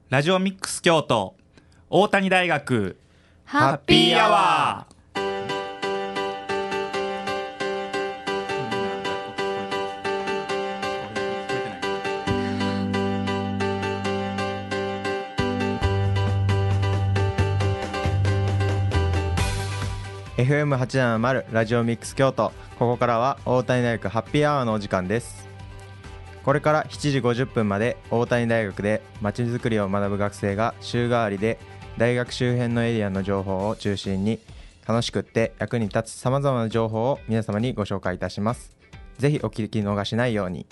ラジオミックス京都大谷大学ハッピーアワー。 FM870 ラジオミックス京都、ここからは大谷大学ハッピーアワーのお時間です。これから7時50分まで大谷大学でまちづくりを学ぶ学生が週替わりで大学周辺のエリアの情報を中心に楽しくって役に立つさまざまな情報を皆様にご紹介いたします。ぜひお聞き逃しないように。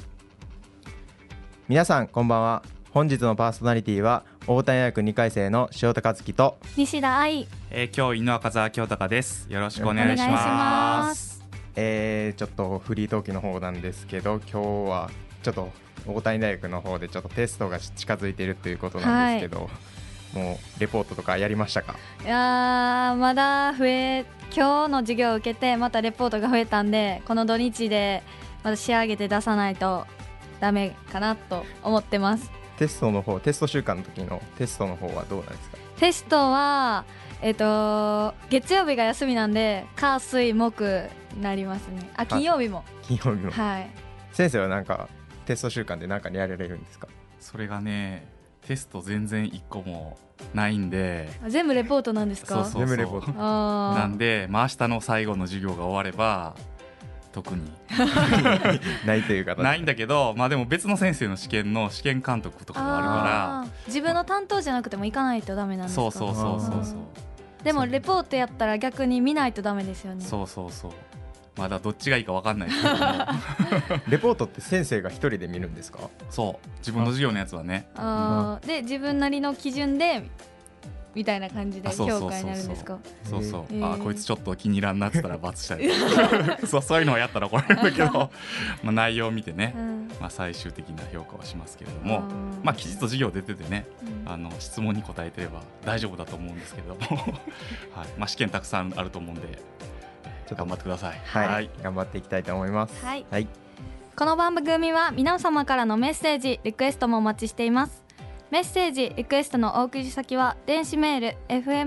皆さんこんばんは。本日のパーソナリティは大谷大学2回生の塩田和樹と西田愛、 教員の赤澤清隆です。よろしくお願いします。 ちょっとフリートークの方なんですけど、今日はちょっと大谷大学の方でちょっとテストが近づいているということなんですけど、もうレポートとかやりましたか？ いやまだ今日の授業を受けてまたレポートが増えたんで、この土日でまた仕上げて出さないとダメかなと思ってます。 テスト週間の時のテストの方はどうなんですか？ テストは月曜日が休みなんで火水木になりますね。金曜日もはい。 先生はなんかテスト週間で何かやられるんですか？ それがね、テスト全然1個もないんで。 全部レポートなんですか？ そう全部レポートなんで、明日の最後の授業が終われば特にないという形ないんだけど、でも別の先生の試験監督とかがあるから自分の担当じゃなくても行かないとダメなんですか？ そうでもレポートやったら逆に見ないとダメですよね。 そうまだどっちがいいか分かんないですけどもレポートって先生が一人で見るんですか？ そう自分の授業のやつはね。 で自分なりの基準でみたいな感じで評価になるんですか？ そうこいつちょっと気に入らんなって言ったら罰したりそういうのをやったら怒られるけど内容を見てね、最終的な評価はしますけれども、きちっと授業出ててね、質問に答えてれば大丈夫だと思うんですけれどもはい、試験たくさんあると思うんでちょっと頑張ってください。 はい、頑張っていきたいと思います。 はい、この番組は皆様からのメッセージリクエストもお待ちしています。メッセージリクエストのお送り先は電子メール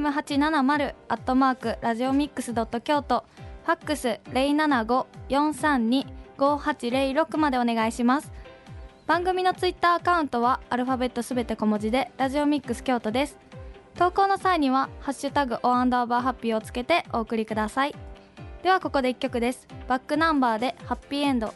fm870@radiomix.kyoto、 ファックス 075-432-5806 までお願いします。番組のツイッターアカウントはアルファベットすべて小文字でラジオミックス京都です。投稿の際にはハッシュタグO_ハッピーをつけてお送りください。ではここで1曲です。バックナンバーでハッピーエンド。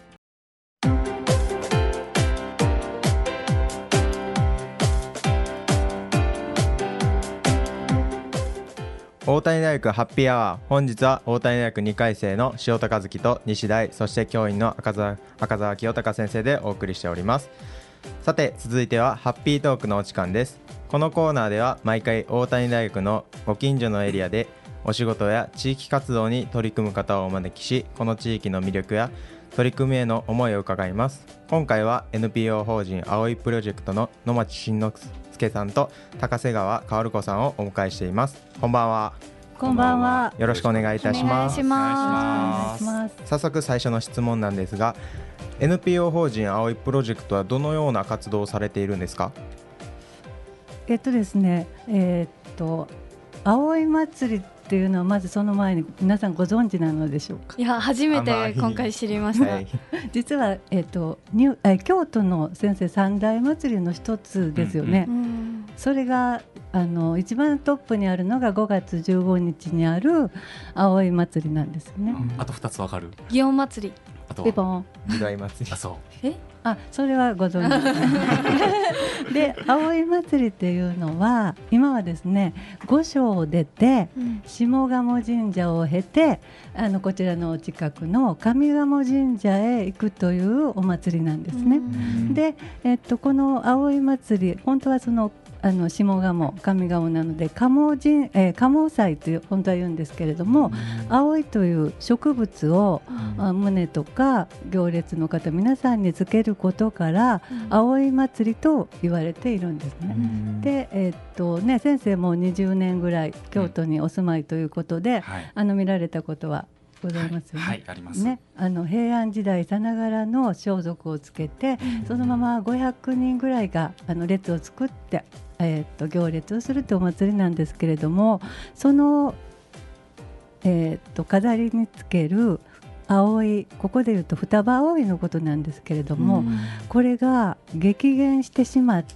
大谷大学ハッピーアワー、本日は大谷大学2回生の塩田和樹と西大、そして教員の赤澤清隆先生でお送りしております。さて続いてはハッピートークのお時間です。このコーナーでは毎回大谷大学のご近所のエリアでお仕事や地域活動に取り組む方をお招きし、この地域の魅力や取り組みへの思いを伺います。今回は NPO 法人葵プロジェクトの野町慎之介さんと高瀬川薫子さんをお迎えしています。こんばんは。 こんばんは。 よろしくお願いいたします。 お願いします。 早速最初の質問なんですが、 NPO 法人葵プロジェクトはどのような活動をされているんですか？ ですね、葵祭りっていうのはまずその前に皆さんご存知なのでしょうか？ いや初めて今回知りました、 実は、京都の先生三大祭りの一つですよね、それが一番トップにあるのが5月15日にある葵祭りなんですよね、 あと2つわかる？ 祇園祭り、 あとピポン時代祭り。 それはご存知で葵祭りっていうのは今はですね御所を出て、下鴨神社を経てこちらのお近くの上鴨神社へ行くというお祭りなんですね。で、この葵祭り本当はその下鴨上鴨なので鴨祭という本当は言うんですけれども、葵という植物を、宗とか行列の方皆さんにつけることから、葵祭りと言われているんですね。で、先生も20年ぐらい京都にお住まいということで、見られたことはございますよね。 はい、ありますね、平安時代さながらの装束をつけて、そのまま500人ぐらいが列を作って、行列をするというお祭りなんですけれども、その、飾りにつける葵、ここでいうと双葉葵のことなんですけれども、これが激減してしまって、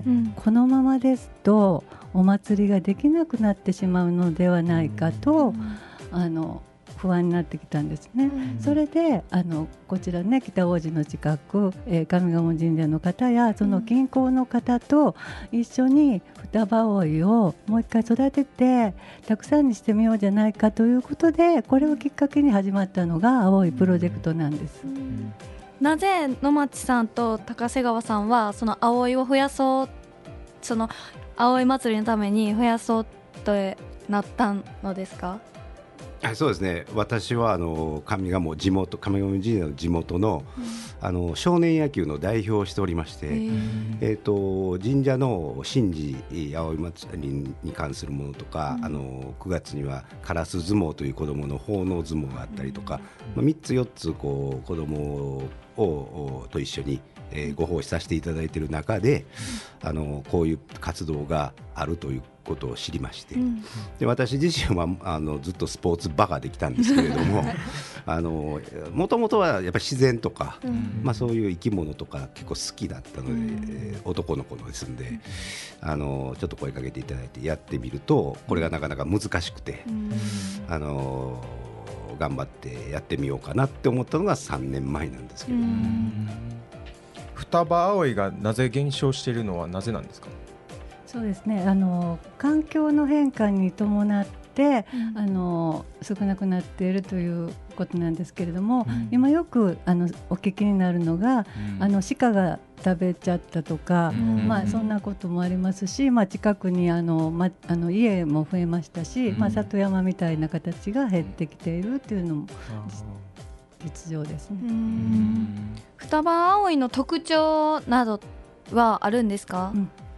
このままですとお祭りができなくなってしまうのではないかと、不安になってきたんですね。それでこちらね、北大路の近く、上賀茂神社の方やその近郊の方と一緒に双葉葵をもう一回育ててたくさんにしてみようじゃないかということで、これをきっかけに始まったのが葵プロジェクトなんです。 なぜ野町さんと高瀬川さんはその葵を増やそう、その葵祭りのために増やそうとなったのですか？ そうですね、私は上賀茂神社の地元の、少年野球の代表をしておりまして、神社の神事葵祭りに関するものとか、9月にはカラス相撲という子どもの奉納相撲があったりとか、3つ4つ子どもと一緒にご奉仕させていただいている中で、こういう活動があるということを知りまして、で私自身はずっとスポーツバカできたんですけれどももともとはやっぱり自然とか、そういう生き物とか結構好きだったので、男の子ですんでちょっと声かけていただいてやってみると、これがなかなか難しくて、頑張ってやってみようかなって思ったのが3年前なんですけれども、 双葉葵がなぜ減少しているのはなぜなんですか？ そうですね、環境の変化に伴って、少なくなっているということなんですけれども、今よくお聞きになるのが、鹿が食べちゃったとか、そんなこともありますし、近くに家も増えましたし、里山みたいな形が減ってきているというのも実情ですね。 双葉葵の特徴などはあるんですか？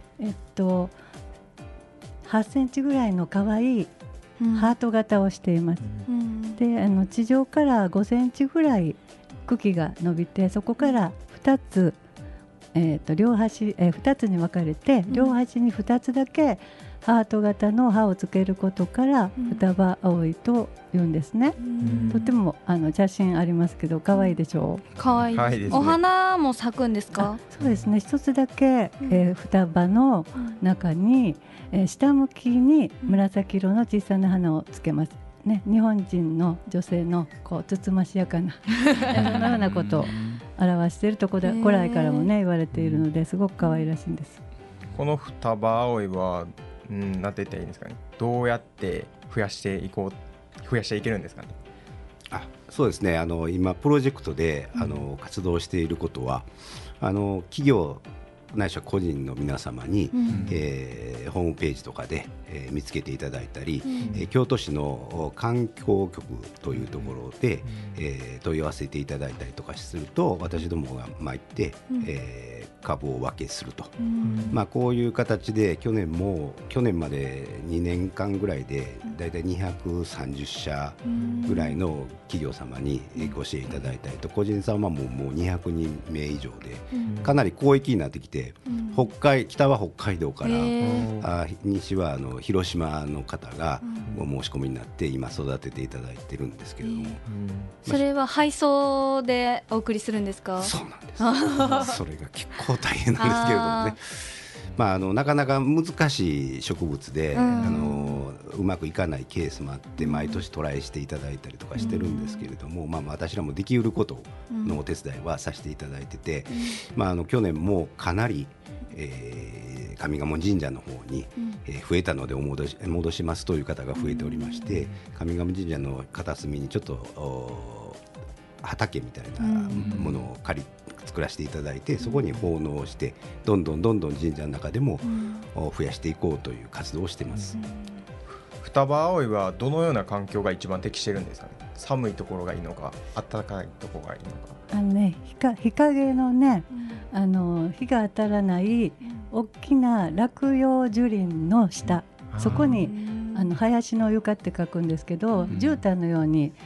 8センチぐらいの可愛いハート型をしています。で地上から5センチぐらい茎が伸びて、そこから2つ、両端、2つに分かれて、両端に2つだけハート型の葉をつけることから双葉葵と言うんですね。とても写真ありますけど可愛いでしょう。 可愛いですね。お花も咲くんですか？ そうですね、一つだけ、双葉の中に、下向きに紫色の小さな花をつけますね。日本人の女性のつつましやかなそのようなことを表していると古来からもね言われているので、すごく可愛らしいんです。 この双葉葵はなんて言ったらいいんですかね、どうやって増やしていけるんですかね？ そうですね、今プロジェクトで活動していることは、企業ないしは個人の皆様に、ホームページとかで、見つけていただいたり、京都市の環境局というところで、問い合わせていただいたりとかすると、私どもが参って、株を分けすると、こういう形で去年まで2年間ぐらいでだいたい230社ぐらいの企業様にご支援いただいたりと、個人様ももう200人名以上でかなり広域になってきて、北は北海道から西は広島の方がお申し込みになって今育てていただいてるんですけれども、 それは配送でお送りするんですか？ そうなんですそれが結構大変なんですけれどもね、なかなか難しい植物でうまくいかないケースもあって、毎年トライしていただいたりとかしてるんですけれども、私らもできうることのお手伝いはさせていただいてて、去年もかなり上賀茂神社の方に、増えたので戻しますという方が増えておりまして、上賀茂神社の片隅にちょっと畑みたいなものを作らせていただいて、そこに奉納してどんどん神社の中でも増やしていこうという活動をしています。 双葉葵はどのような環境が一番適しているんですかね？寒いところがいいのか、暖かいところがいいのか。 日陰のね、日が当たらない大きな落葉樹林の下、そこに林の床って書くんですけど、絨毯のように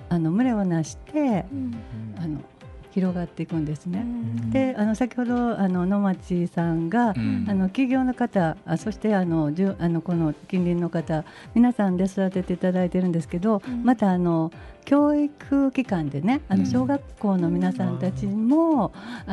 群れをなして、広がっていくんですね。で先ほど野町さんが、企業の方そしてこの近隣の方皆さんで育てていただいてるんですけど、また教育機関でね小学校の皆さんたちにも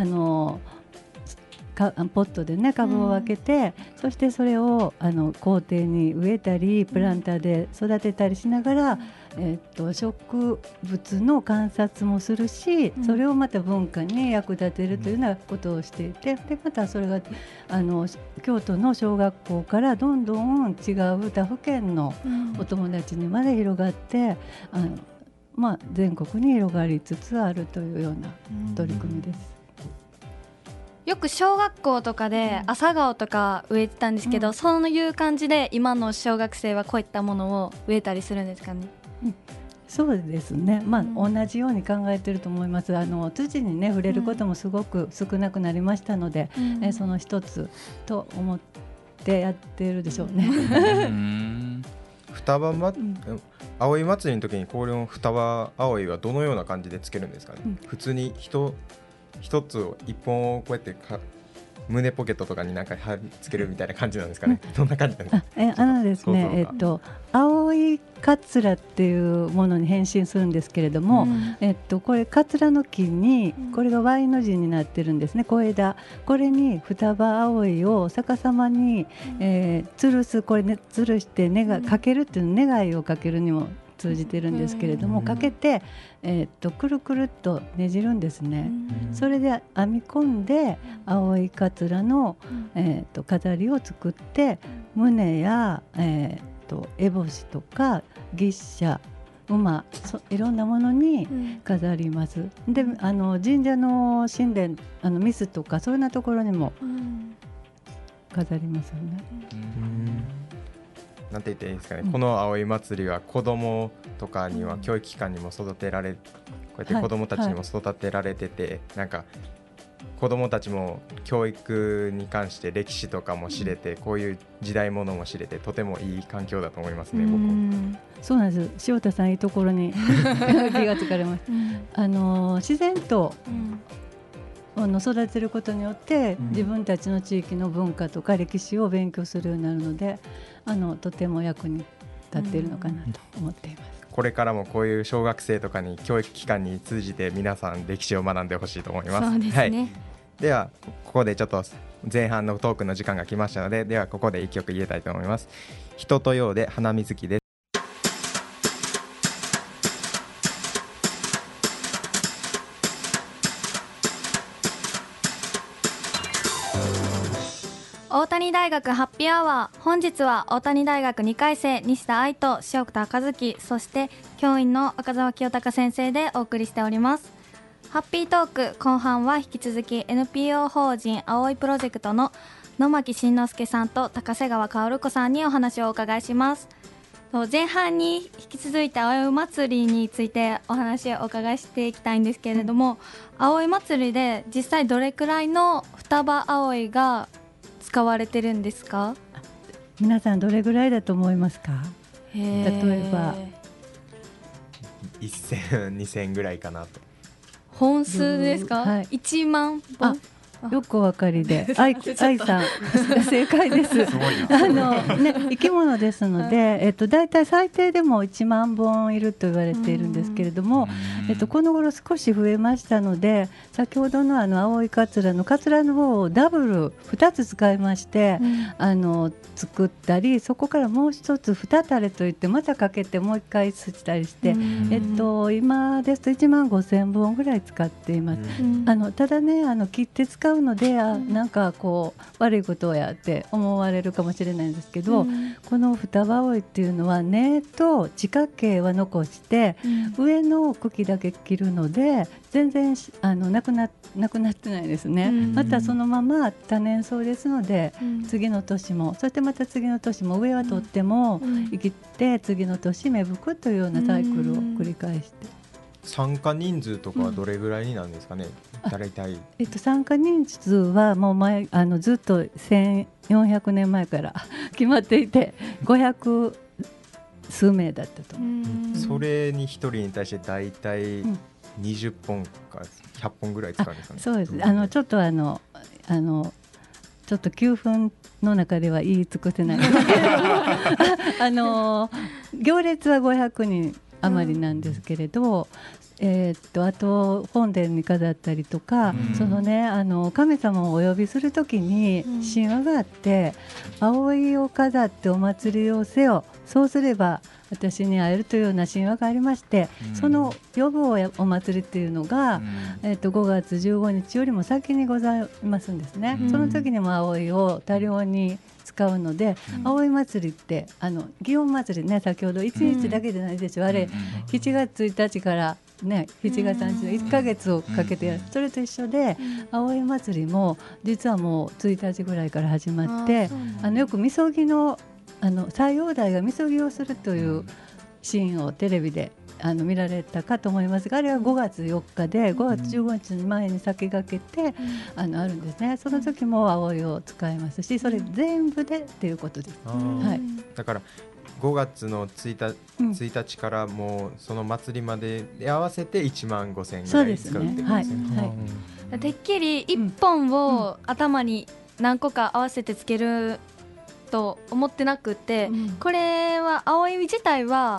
ポットでね株を分けて、そしてそれを校庭に植えたりプランターで育てたりしながら、植物の観察もするし、それをまた文化に役立てるというようなことをしていて、でまたそれが京都の小学校からどんどん違う他府県のお友達にまで広がって全国に広がりつつあるというような取り組みです。 よく小学校とかで朝顔とか植えてたんですけど、そういう感じで今の小学生はこういったものを植えたりするんですかね。 そうですね、同じように考えていると思います。土にね触れることもすごく少なくなりましたので、その一つと思ってやっているでしょうね。 双葉葵祭りの時にこの双葉葵はどのような感じでつけるんですかね。普通に一つを一本をこうやって胸ポケットとかになんか貼り付けるみたいな感じなんですかね。どんな感じなんですか。 ですね、葵かつらっていうものに変身するんですけれども、これかつらの木にこれが Y の字になってるんですね。小枝、これに双葉葵を逆さまに、吊るす、これね吊るしてかけるっていう願いをかけるにも通じてるんですけれども、かけて、くるくるっとねじるんですね。それで編み込んで葵かつらの、飾りを作って胸や、烏帽子とか牛車馬いろんなものに飾ります。で神社の神殿ミスとかそういうようなところにも飾りますよね。 なんて言っていいですかね、この葵祭りは子どもとかには教育機関にも育てられ、こうやって子どもたちにも育てられてて、なんか子どもたちも教育に関して歴史とかも知れて、こういう時代ものも知れてとてもいい環境だと思いますね。僕もそうなんです。塩田さんいいところに気がつかれます。自然と育てることによって自分たちの地域の文化とか歴史を勉強するようになるので、とても役に立っているのかなと思っています。 これからもこういう小学生とかに教育機関に通じて皆さん歴史を学んでほしいと思います。 そうですね。 ではここでちょっと前半のトークの時間が来ましたので、ではここで一曲言えたいと思います。人とようで花水木です。 大谷大学ハッピーアワー、本日は大谷大学2回生西田愛と塩田和樹、そして教員の赤澤清隆先生でお送りしております。ハッピートーク後半は引き続き NPO 法人葵プロジェクトの野牧慎之介さんと高瀬川薫子さんにお話をお伺いします。前半に引き続いて葵祭りについてお話をお伺いしていきたいんですけれども、葵祭りで実際どれくらいの双葉葵が使われてるんですか？ 皆さんどれぐらいだと思いますか？例えば 1000、2000ぐらいかなと。 本数ですか？1万本。 よくお分かりで、愛さん正解です。生き物ですので、だいたい最低でも1万本いると言われているんですけれども、この頃少し増えましたので、先ほどの葵かつらの方をダブル2つ使いまして、作ったり、そこからもう一つ2垂れといってまたかけてもう一回すったりして、今ですと1万5000本ぐらい使っています。ただね、切って使うのでなんかこう悪いことをやって思われるかもしれないんですけど、この双葉葵っていうのは根と地下茎は残して、上の茎だけ切るので全然なくなってないですね。またそのまま多年草ですので、次の年もそしてまた次の年も上は取っても生きて、次の年芽吹くというようなサイクルを繰り返して。 参加人数とかはどれぐらいになるんですかね？大体参加人数はもうずっと1400年前から決まっていて、500 数名だったと思う。 それに1人に対してだいたい20本か100本ぐらい使うんですかね。 そうです。ちょっとちょっと9分の中では言い尽くせないですけど行列は500人余りなんですけれど、あと本殿に飾ったりとか、そのね神様をお呼びするときに神話があって、葵を飾ってお祭りをせよ、そうすれば私に会えるというような神話がありまして、その呼ぶお祭りっていうのが、5月15日よりも先にございますんですね。その時にも葵を多量に使うので、葵祭りって祇園祭りね、先ほど1日だけじゃないでしょ、あれ7月1日からね、7月30日1ヶ月をかけてやる、それと一緒で葵祭りも実はもう1日ぐらいから始まって、よくみそぎの斎王代がみそぎをするというシーンをテレビで見られたかと思いますが、あれは5月4日で5月15日の前に先駆けてあるんですね。その時も葵を使いますし、それ全部でっていうことです。はい、 だから5月の1日からもうその祭りまで合わせて1万5000円ぐらい使うってことですね。 てっきり1本を頭に何個か合わせてつけると思ってなくて、これは葵自体は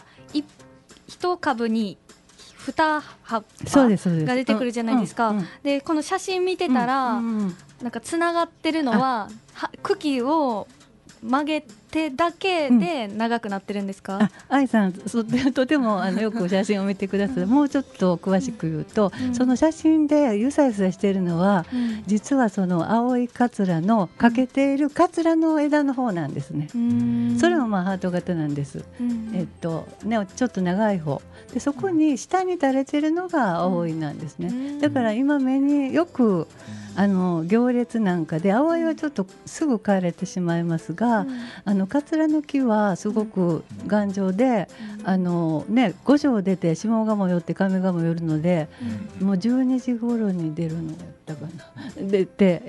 1株に2葉っぱが出てくるじゃないですか。でこの写真見てたら、なんかつながってるのは茎を曲げてだけで長くなってるんですか？ 愛さんとてもよく写真を見てください。もうちょっと詳しく言うと、その写真でゆさゆさしているのは、実はその葵かつらの欠けているかつらの枝の方なんですね。それもハート型なんです。ね、ちょっと長い方で、そこに下に垂れてるのが葵なんですね。だから今目によく行列なんかで葵はちょっとすぐ枯れてしまいますが、カツラの木はすごく頑丈で、五条出て下鴨寄って上鴨寄るので、もう12時頃に出るのだかな、で違う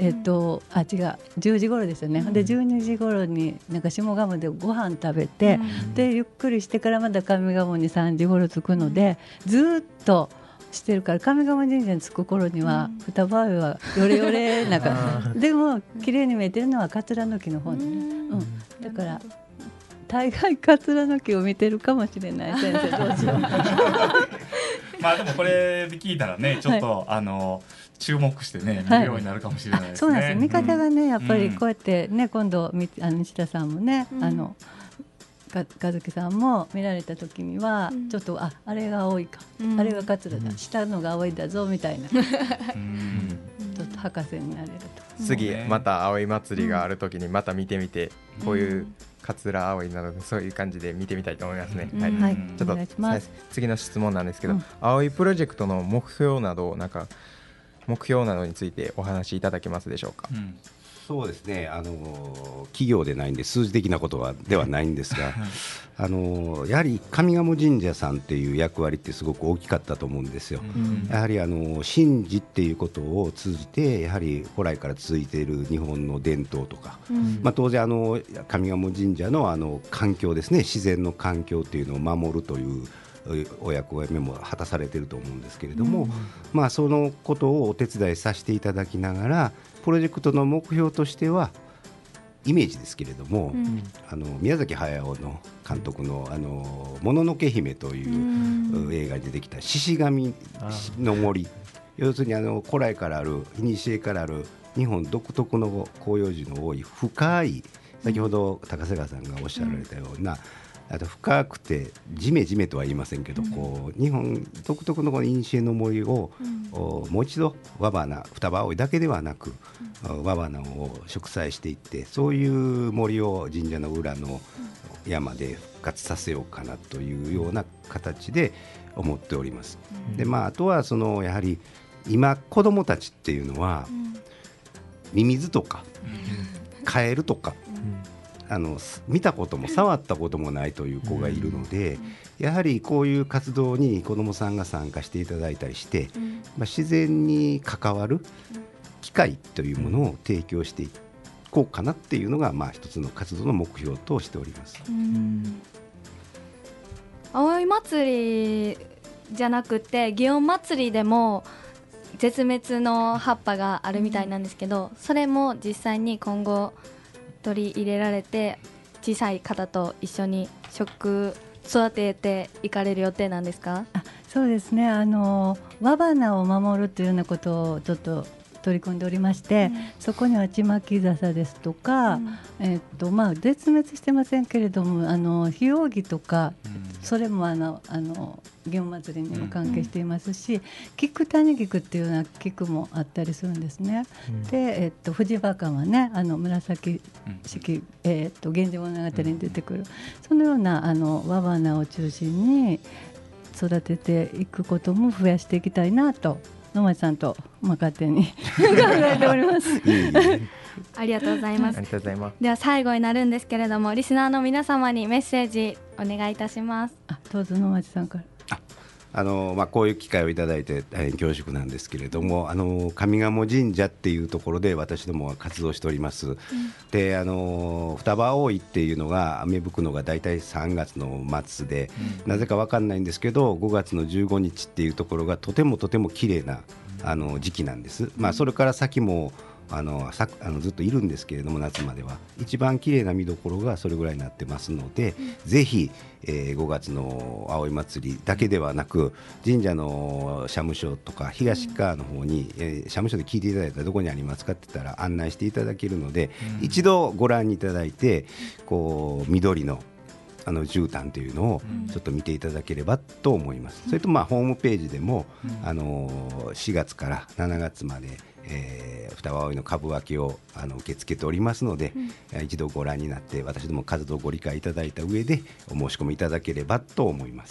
10時頃ですよね。で12時頃になんか下鴨でご飯食べて、でゆっくりしてからまた上鴨に3時頃着くので、ずっとしてるから、上賀茂神社に着く頃には双葉葵はヨレヨレなんかでも綺麗に見えてるのはカツラの木の方ね、だから大概カツラの木を見てるかもしれない。先生どうしようまあでもこれで聞いたらね、ちょっと、注目してね見るようになるかもしれないですね。 そうなんです。見方がねやっぱりこうやってね、今度西田さんもね、和樹さんも見られた時には、ちょっとあれが青いか、あれが桂だ、下のが青いだぞみたいな、ちょっと博士になれると。 次また葵祭りがある時にまた見てみて、こういう桂葵などでそういう感じで見てみたいと思いますね。はい、ちょっと次の質問なんですけど、葵プロジェクトの目標などについてお話しいただけますでしょうか？ そうですね、企業でないんで数字的なことではないんですがやはり上賀茂神社さんっていう役割ってすごく大きかったと思うんですよ。やはり神事っていうことを通じて、やはり古来から続いている日本の伝統とか、当然上賀茂神社の環境ですね、自然の環境っていうのを守るというお役目も果たされていると思うんですけれども、そのことをお手伝いさせていただきながら、プロジェクトの目標としてはイメージですけれども、宮崎駿の監督のもののけ姫という映画に出てきた獅子神の森、要するに古来からある古からある日本独特の広葉樹の多い深い、先ほど高瀬川さんがおっしゃられたような、あと深くてジメジメとは言いませんけど、こう日本独特のこの古の森を、もう一度双葉葵だけではなく和花を植栽していって、そういう森を神社の裏の山で復活させようかなというような形で思っております。であとはやはり今子どもたちっていうのは、ミミズとかカエルとか見たことも触ったこともないという子がいるので、やはりこういう活動に子どもさんが参加していただいたりして、自然に関わる機会というものを提供していこうかなっていうのが、一つの活動の目標としております。 葵祭りじゃなくて祇園祭りでも絶滅の葉っぱがあるみたいなんですけど、それも実際に今後取り入れられて小さい方と一緒に育てていかれる予定なんですか？ そうですね、和花を守るというようなことをちょっと取り組んでおりまして、そこにはちまき笹ですとか、絶滅してませんけれどもヒオウギとか、それも祇園祭りにも関係していますし、菊谷菊っていうような菊もあったりするんですね。で、藤葉館はね紫式、源氏物語に出てくる、そのような和花を中心に育てていくことも増やしていきたいなと野町さんと勝手に考えておりますありがとうございます。では最後になるんですけれども、リスナーの皆様にメッセージお願いいたします。 どうぞ野町さんから。 こういう機会をいただいて大変恐縮なんですけれども、上賀茂神社っていうところで私どもは活動しております。で双葉葵っていうのが芽吹くのがだいたい3月の末で、なぜか分かんないんですけど5月の15日っていうところがとても綺麗な時期なんです。それから先もずっといるんですけれども、夏までは一番綺麗な見どころがそれぐらいになってますので、ぜひ、5月の葵祭りだけではなく神社の社務所とか東側の方に、社務所で聞いていただいたらどこにありますかって言ったら案内していただけるので、一度ご覧いただいて緑の絨毯というのをちょっと見ていただければと思います。それとホームページでも4月から7月まで双葉葵の株分けを受け付けておりますので、一度ご覧になって私ども活動をご理解いただいた上でお申し込みいただければと思います。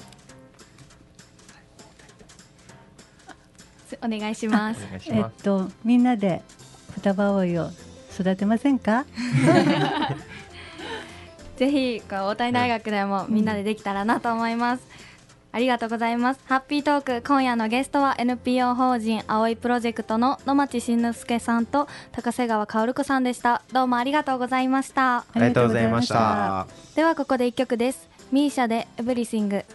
お願いします。 みんなで双葉葵を育てませんか？ ぜひ大谷大学でもみんなでできたらなと思います。ありがとうございます。ハッピートーク、今夜のゲストは NPO 法人葵プロジェクトの野町真之介さんと高瀬川薫子さんでした。どうもありがとうございました。 ありがとうございました。 ではここで1曲です。ミーシャでエブリシング。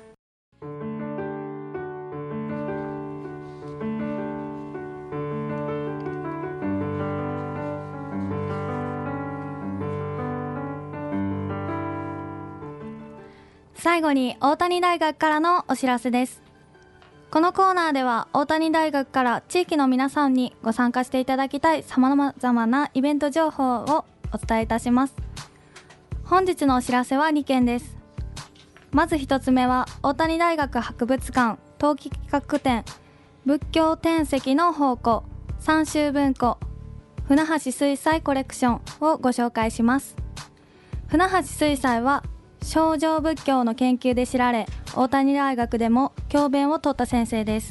最後に大谷大学からのお知らせです。このコーナーでは大谷大学から地域の皆さんにご参加していただきたいさまざまなイベント情報をお伝えいたします。本日のお知らせは2件です。まず1つ目は大谷大学博物館冬季企画展仏教典籍の宝庫三州文庫船橋水彩コレクションをご紹介します。船橋水彩は清浄仏教の研究で知られ、大谷大学でも教鞭を取った先生です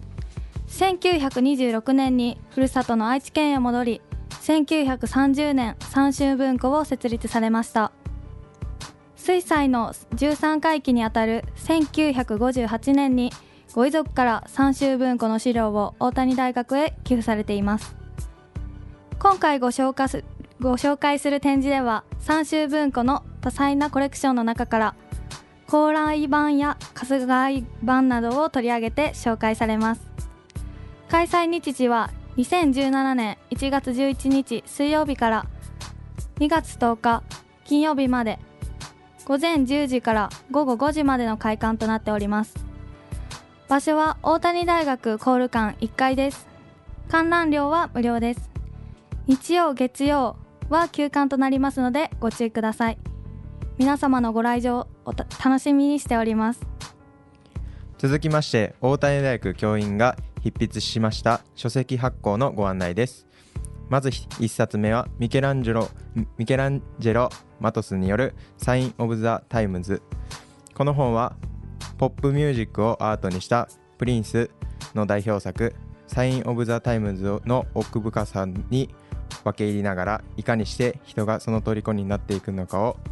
。1926年にふるさとの愛知県へ戻り、1930年三州文庫を設立されました。水彩の13回忌にあたる1958年にご遺族から三州文庫の資料を大谷大学へ寄付されています。今回ご紹介する展示では三州文庫の多彩なコレクションの中から高麗版や春日井版などを取り上げて紹介されます。開催日時は2017年1月11日水曜日から2月10日金曜日まで午前10時から午後5時までの開館となっております。場所は大谷大学コール館1階です。観覧料は無料です。日曜月曜は休館となりますのでご注意ください。皆様のご来場を楽しみにしております。 続きまして大谷大学教員が筆筆しました書籍発行のご案内です。まず1冊目はミケランジェロ・マトスによるサイン・オブ・ザ・タイムズ。この本はポップミュージックをアートにしたプリンスの代表作サイン・オブ・ザ・タイムズの奥深さに分け入りながら、いかにして人がその虜になっていくのかを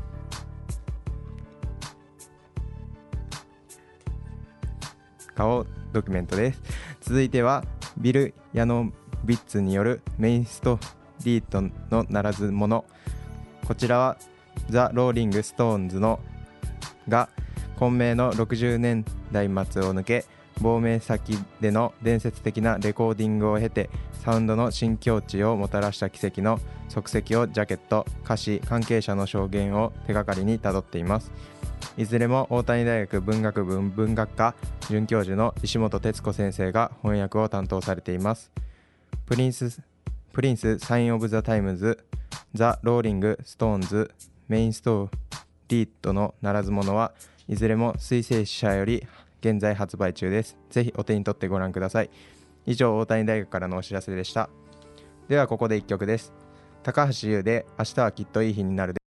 ドキュメントです。続いてはビル・ヤノビッツによるメインストリートのならず者。こちらはザ・ローリング・ストーンズのが混迷の60年代末を抜け亡命先での伝説的なレコーディングを経てサウンドの新境地をもたらした奇跡の足跡をジャケット、歌詞、関係者の証言を手がかりにたどっています。いずれも大谷大学文学部文学科准教授の石本哲子先生が翻訳を担当されています。プリンスサインオブザタイムズ、ザ・ローリング・ストーンズ、メインストーリートのならず者はいずれも水星社より現在発売中です。ぜひお手に取ってご覧ください。以上、大谷大学からのお知らせでした。ではここで1曲です。高橋優で明日はきっといい日になるで。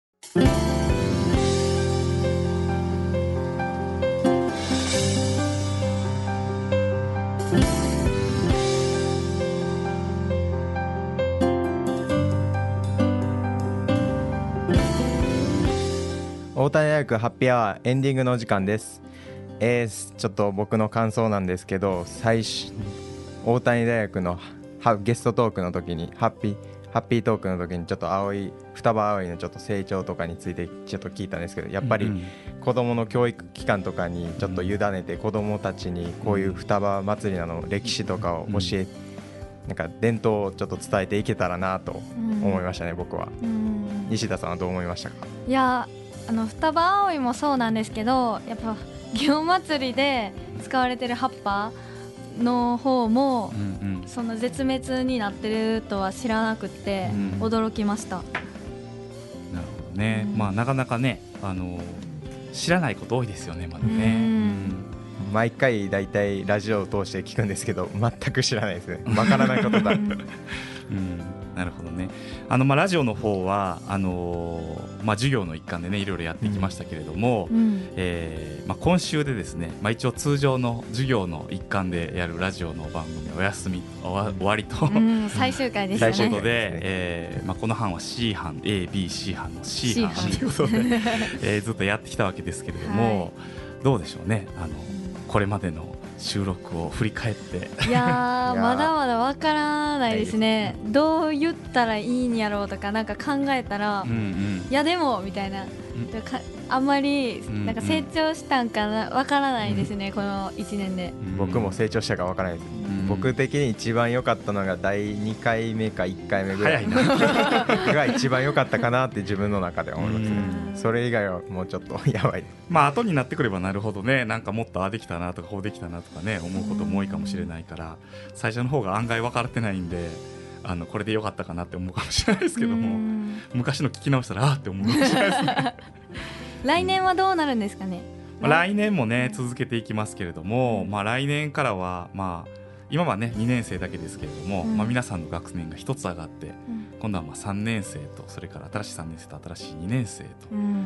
大谷大学ハッピーアワーエンディングのお時間です。ちょっと僕の感想なんですけど、大谷大学のゲストトークの時にハッピートークの時にちょっと双葉葵のちょっと成長とかについてちょっと聞いたんですけど、やっぱり子どもの教育機関とかにちょっと委ねて子どもたちにこういう双葉祭りなの歴史とかをなんか伝統をちょっと伝えていけたらなと思いましたね、僕は。西田さんはどう思いましたか？ いや、双葉葵もそうなんですけど、やっぱ祇園祭りで使われてる葉っぱの方も、そんな絶滅になってるとは知らなくて、驚きました。 なるほどね、なかなかね、知らないこと多いですよね、まだね。 毎回だいたいラジオを通して聞くんですけど、全く知らないですね。わからないことだなるほどね。ラジオの方は授業の一環でねいろいろやってきましたけれども、今週でですね、一応通常の授業の一環でやるラジオの番組終わりと最終回ですね。 ということで、この班は C 班 ABC 班の C 班ということで、ずっとやってきたわけですけれども、どうでしょうね、これまでの収録を振り返って。 いやまだまだわからないですね。どう言ったらいいんやろうとかなんか考えたら、いやでもみたいな、あんまりなんか成長したんかなわからないですね、この1年で。 僕も成長したかわからないです。僕的に一番良かったのが第2回目か1回目ぐらいが一番良かったかなって自分の中では思いますね。それ以外はもうちょっとやばい。 後になってくればなるほどね、なんかもっとできたなとかこうできたなとかね思うことも多いかもしれないから、最初の方が案外分かれてないんで、これで良かったかなって思うかもしれないですけども、昔の聞き直したらって思うかもしれないですね。 来年はどうなるんですかね。 来年もね続けていきますけれども、来年からは今はね2年生だけですけれども、皆さんの学年が1つ上がって、今度は3年生とそれから新しい3年生と新しい2年生と、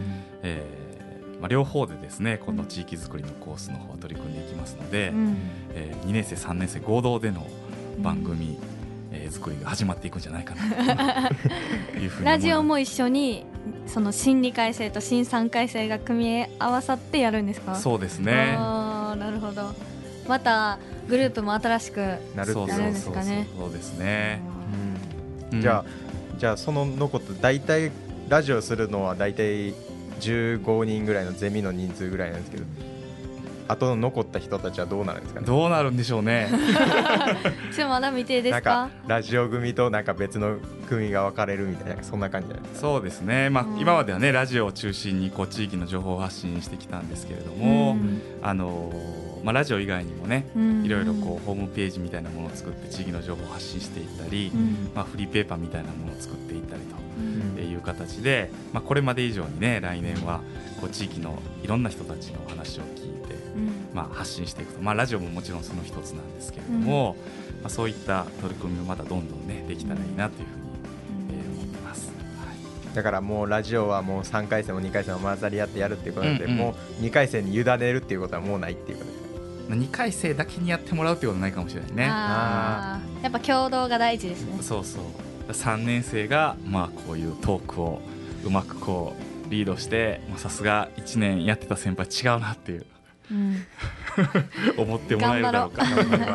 両方でですねこの地域づくりのコースの方は取り組んでいきますので、2年生3年生合同での番組、作りが始まっていくんじゃないかなというふうにラジオも一緒にその新2回生と新3回生が組み合わさってやるんですか？ そうですね。 なるほど。またグループも新しくなるんですかね。 そうですね。 じゃあその残った大体ラジオするのは大体15人ぐらいのゼミの人数ぐらいなんですけど、あとの残った人たちはどうなるんですかね。 どうなるんでしょうね。 まだ未定ですか？ なんかラジオ組となんか別の組が分かれるみたいな、そんな感じじゃないですか。 そうですね、今まではねラジオを中心に地域の情報を発信してきたんですけれども、ラジオ以外にもね、いろいろホームページみたいなものを作って地域の情報を発信していったり、フリーペーパーみたいなものを作っていったりという形で、これまで以上にね来年は地域のいろんな人たちの話を聞いて、発信していくと、ラジオももちろんその一つなんですけれども、そういった取り組みもまたどんどんねできたらいいなというふうに、思ってます。 だからもうラジオはもう3回生も2回生も混ざり合ってやるっていうことなので、もう2回生に委ねるっていうことはもうないっていうことです。 2回生だけにやってもらうってことはないかもしれないね。 やっぱ共同が大事ですね。 そう3年生がこういうトークをうまくリードして、さすが1年やってた先輩違うなっていう、思ってもらえるだろうか。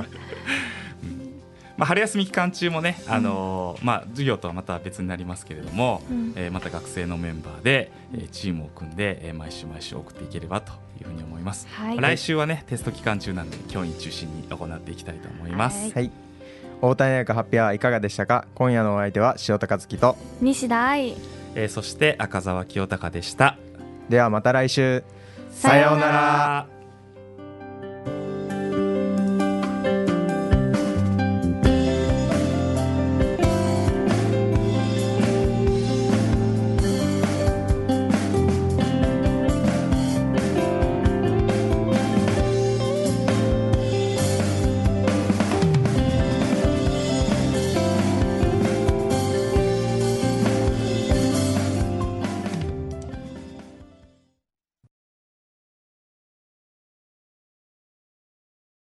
春休み期間中もね、授業とはまた別になりますけれども、また学生のメンバーでチームを組んで毎週送っていければというふうに思います。 はい、 来週はねテスト期間中なんで教員中心に行っていきたいと思います。 はい、大谷大学ハッピーアワーいかがでしたか。今夜のお相手は塩田和樹と西田愛、 そして赤澤清隆でした。 ではまた来週、 さようなら。